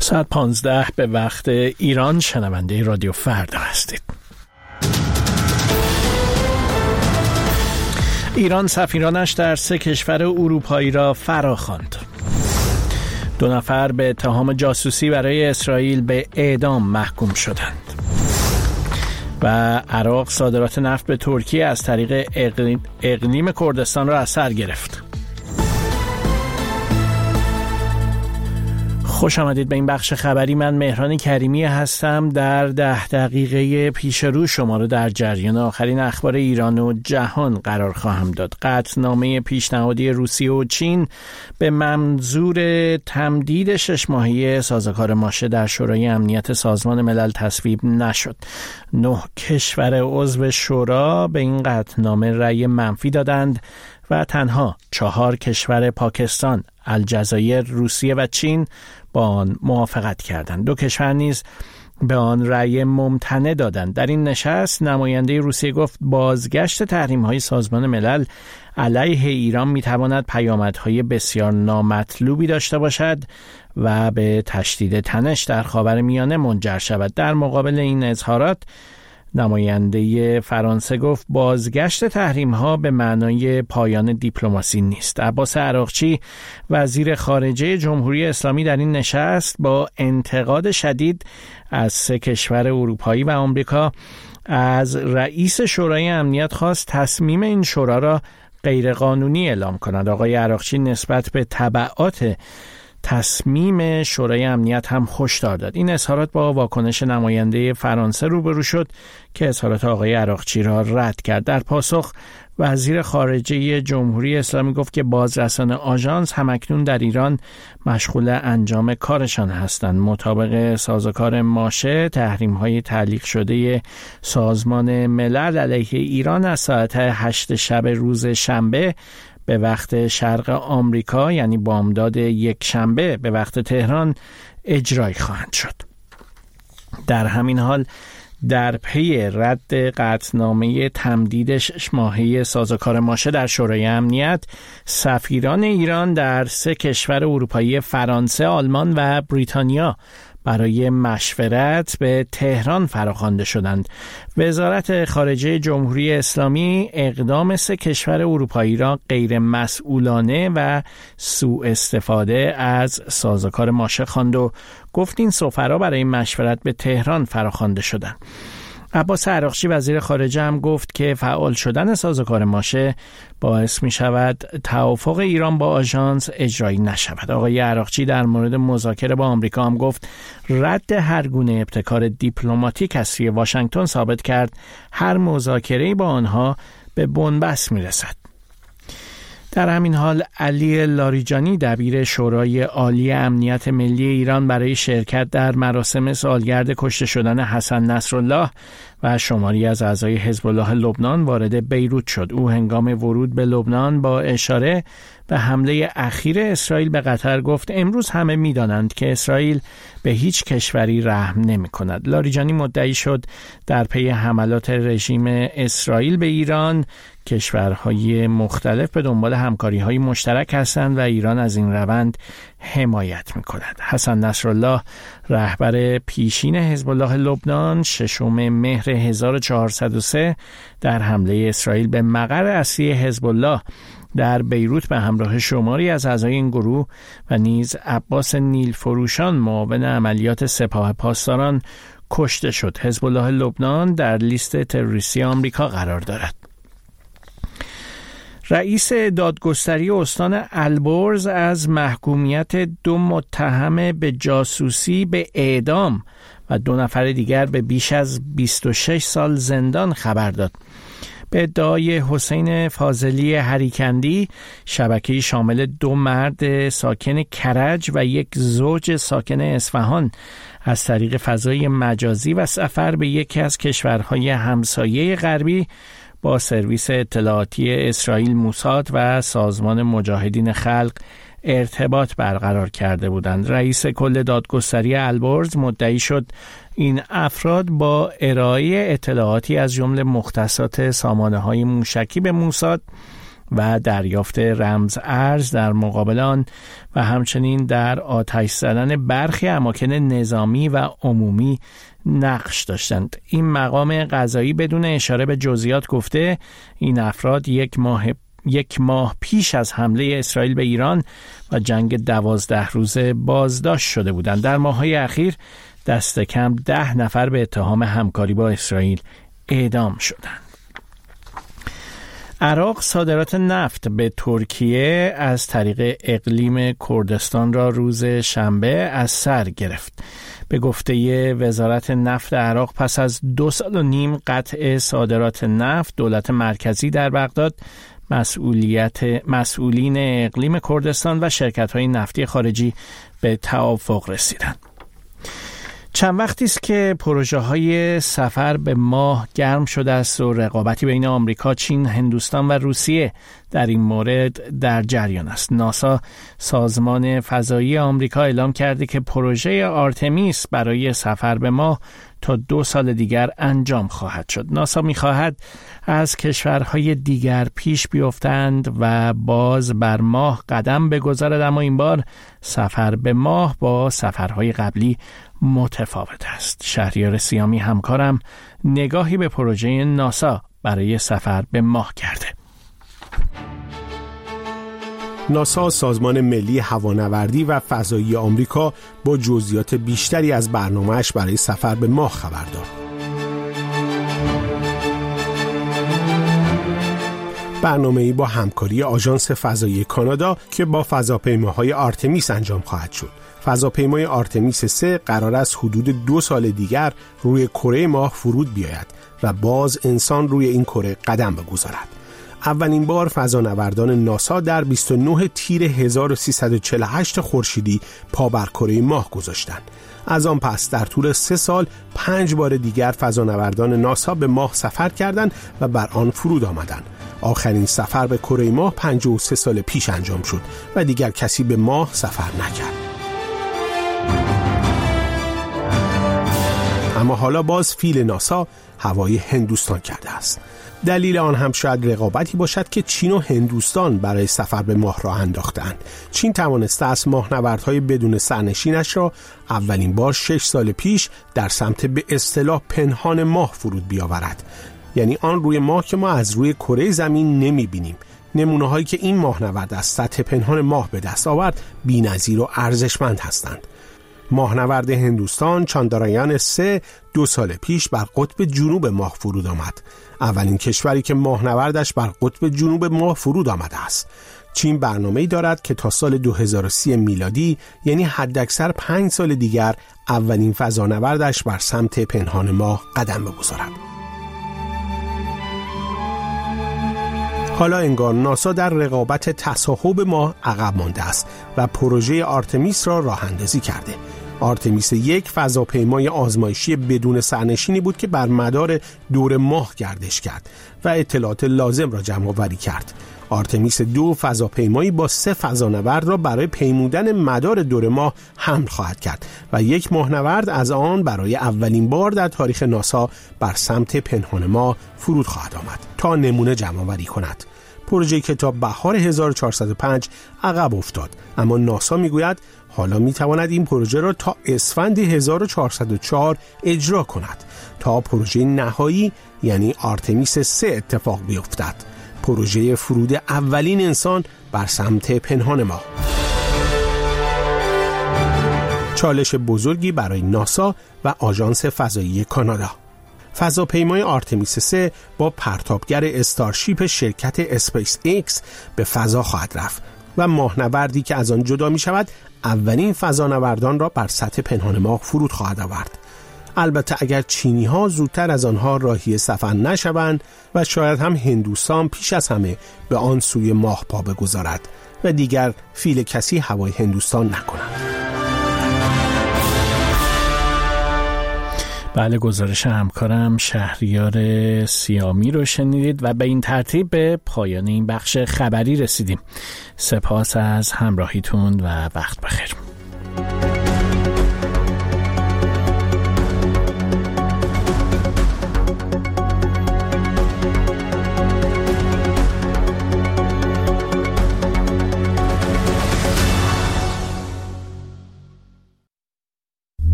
ساعت 15 به وقت ایران. شنونده رادیو فردا هستید. ایران سفیرانش در 3 کشور اروپایی را فراخواند. 2 نفر به اتهام جاسوسی برای اسرائیل به اعدام محکوم شدند. و عراق صادرات نفت به ترکیه از طریق اقلیم کردستان را از سر گرفت. خوش آمدید به این بخش خبری. من مهران کریمی هستم. در 10 دقیقه پیش رو شما رو در جریان آخرین اخبار ایران و جهان قرار خواهم داد. قطعنامه پیشنهادی روسیه و چین به منظور تمدید 6 ماهه سازوکار ماشه در شورای امنیت سازمان ملل تصویب نشد. 9 کشور عضو شورا به این قطعنامه رأی منفی دادند و تنها 4 کشور پاکستان، الجزایر، روسیه و چین با آن موافقت کردند. 2 کشور نیز به آن رأی ممتنع دادند. در این نشست نماینده روسیه گفت بازگشت تحریم‌های سازمان ملل علیه ایران می‌تواند پیامدهای بسیار نامطلوبی داشته باشد و به تشدید تنش در خاورمیانه منجر شود. در مقابل این اظهارات نماینده فرانسه گفت بازگشت تحریم‌ها به معنای پایان دیپلماسی نیست. عباس عراقچی وزیر خارجه جمهوری اسلامی در این نشست با انتقاد شدید از 3 کشور اروپایی و آمریکا از رئیس شورای امنیت خواست تصمیم این شورا را غیرقانونی اعلام کند. آقای عراقچی نسبت به تبعات تصمیم شورای امنیت هم هشدار داد. این اظهارات با واکنش نماینده فرانسه روبرو شد که اظهارات آقای عراقچی را رد کرد. در پاسخ وزیر خارجه جمهوری اسلامی گفت که بازرسان آژانس همکنون در ایران مشغول انجام کارشان هستند. مطابق سازوکار ماشه، تحریم‌های تعلیق شده سازمان ملل علیه ایران از ساعت 8 شب روز شنبه به وقت شرق آمریکا، یعنی بامداد یک شنبه به وقت تهران، اجرایی خواهند شد. در همین حال در پی رد قطعنامه تمدید 6 ماهه سازوکار ماشه در شورای امنیت، سفیران ایران در 3 کشور اروپایی فرانسه، آلمان و بریتانیا برای مشورت به تهران فراخوانده شدند. وزارت خارجه جمهوری اسلامی اقدام 3 کشور اروپایی را غیر مسئولانه و سوء استفاده از سازوکار ماشه خواند و گفت این سفرا برای مشورت به تهران فراخوانده شدند. عباس عراقچی وزیر خارجه هم گفت که فعال شدن سازوکار ماشه باعث می شود توافق ایران با آژانس اجرایی نشود. آقای عراقچی در مورد مذاکره با آمریکا هم گفت رد هر گونه ابتکار دیپلماتیک از سوی واشنگتن ثابت کرد هر مذاکره‌ای با آنها به بنبست می رسد. در همین حال علی لاریجانی دبیر شورای عالی امنیت ملی ایران برای شرکت در مراسم سالگرد کشته شدن حسن نصرالله و شماری از اعضای حزب الله لبنان وارد بیروت شد. او هنگام ورود به لبنان با اشاره به حمله اخیر اسرائیل به قطر گفت امروز همه می‌دانند که اسرائیل به هیچ کشوری رحم نمی‌کند. لاریجانی مدعی شد در پی حملات رژیم اسرائیل به ایران کشورهای مختلف به دنبال همکاری‌های مشترک هستند و ایران از این روند حمایت می‌کند. حسن نصرالله رهبر پیشین حزب الله لبنان 6 مهر 1403 در حمله اسرائیل به مقر اصلی حزب الله در بیروت به همراه شماری از اعضای این گروه و نیز عباس نیلفروشان معاون عملیات سپاه پاسداران کشته شد. حزب الله لبنان در لیست تروریستی آمریکا قرار دارد. رئیس دادگستری استان البرز از محکومیت 2 متهم به جاسوسی به اعدام و 2 نفر دیگر به بیش از 26 سال زندان خبر داد. به ادعای حسین فاضلی هریکندی، شبکه‌ای شامل 2 مرد ساکن کرج و 1 زوج ساکن اصفهان از طریق فضای مجازی و سفر به یکی از کشورهای همسایه غربی با سرویس اطلاعاتی اسرائیل موساد و سازمان مجاهدین خلق ارتباط برقرار کرده بودند. رئیس کل دادگستری البرز مدعی شد این افراد با ارائه اطلاعاتی از جمله مختصات سامانه‌های موشکی به موساد و دریافت رمز ارز در مقابل آن و همچنین در آتش زدن برخی اماکن نظامی و عمومی نقش داشتند. این مقام قضایی بدون اشاره به جزئیات گفته این افراد یک ماه پیش از حمله اسرائیل به ایران و جنگ 12 روزه بازداشت شده بودند. در ماه‌های اخیر دست کم 10 نفر به اتهام همکاری با اسرائیل اعدام شدند. عراق صادرات نفت به ترکیه از طریق اقلیم کردستان را روز شنبه از سر گرفت. به گفته وزارت نفت عراق پس از 2.5 سال قطع صادرات نفت، دولت مرکزی در بغداد مسئولین اقلیم کردستان و شرکت‌های نفتی خارجی به توافق رسیدند. چند وقتی است که پروژه‌های سفر به ماه گرم شده است و رقابتی بین آمریکا، چین، هندوستان و روسیه در این مورد در جریان است. ناسا، سازمان فضایی آمریکا، اعلام کرده که پروژه آرتمیس برای سفر به ماه تا 2 سال دیگر انجام خواهد شد. ناسا می‌خواهد از کشورهای دیگر پیش بیفتند و باز بر ماه قدم بگذارد، اما این بار سفر به ماه با سفرهای قبلی متفاوت است. شهریار سیامی همکارم نگاهی به پروژه ناسا برای سفر به ماه کرده. ناسا، سازمان ملی هوانوردی و فضایی آمریکا، با جزئیات بیشتری از برنامه‌اش برای سفر به ماه خبر داد. برنامه‌ای با همکاری آژانس فضایی کانادا که با فضاپیماهای آرتمیس انجام خواهد شد. فضاپیمای آرتمیس 3 قرار است حدود 2 سال دیگر روی کره ماه فرود بیاید و باز انسان روی این کره قدم بگذارد. اولین بار فضانوردان ناسا در 29 تیر 1348 خورشیدی پا بر کره ماه گذاشتند. از آن پس در طول 3 سال 5 بار دیگر فضانوردان ناسا به ماه سفر کردند و بر آن فرود آمدند. آخرین سفر به کره ماه 53 سال پیش انجام شد و دیگر کسی به ماه سفر نکرد. اما حالا باز فیل ناسا هوای هندوستان کرده است. دلیل آن هم شاید رقابتی باشد که چین و هندوستان برای سفر به ماه راه انداختند. چین توانسته است ماهنوردهای بدون سرنشینش را اولین بار 6 سال پیش در سمت به اصطلاح پنهان ماه فرود بیاورد. یعنی آن روی ماه که ما از روی کره زمین نمی‌بینیم. نمونه‌هایی که این ماهنورد از سطح پنهان ماه به دست آورد بی‌نظیر و ارزشمند هستند. ماهنورد هندوستان چاندرایان 3 2 سال پیش بر قطب جنوب ماه فرود آمد. اولین کشوری که ماهنوردش بر قطب جنوب ماه فرود آمده است. چین برنامه‌ای دارد که تا سال 2030 میلادی، یعنی حداکثر 5 سال دیگر، اولین فضانوردش بر سمت پنهان ماه قدم بگذارد. حالا انگار ناسا در رقابت تصاحب ماه عقب مانده است و پروژه آرتمیس را راه اندازی کرده. آرتمیس 1 فضاپیمای آزمایشی بدون سرنشینی بود که بر مدار دور ماه گردش کرد و اطلاعات لازم را جمع آوری کرد. آرتمیس 2 فضاپیمایی با 3 فضانورد را برای پیمودن مدار دور ماه حمل خواهد کرد و 1 ماهنورد از آن برای اولین بار در تاریخ ناسا بر سمت پنهان ماه فرود خواهد آمد تا نمونه جمع آوری کند. پروژه که تا بهار 1405 عقب افتاد، اما ناسا میگوید حالا میتواند این پروژه را تا اسفند 1404 اجرا کند تا پروژه نهایی یعنی آرتمیس 3 اتفاق بیفتد. پروژه فرود اولین انسان بر سمت پنهان ماه. چالش بزرگی برای ناسا و آژانس فضایی کانادا. فضاپیمای آرتمیس 3 با پرتابگر استارشیپ شرکت اسپیس ایکس به فضا خواهد رفت و ماهنوردی که از آن جدا می شود اولین فضانوردان را بر سطح پنهان ماه فرود خواهد آورد. البته اگر چینی ها زودتر از آنها راهی سفر نشوند و شاید هم هندوستان پیش از همه به آن سوی ماه پا بگذارد و دیگر فیل کسی هوای هندوستان نکند. بله، گزارش همکارم شهریار سیامی رو شنیدید و به این ترتیب به پایان این بخش خبری رسیدیم. سپاس از همراهیتون و وقت بخیر.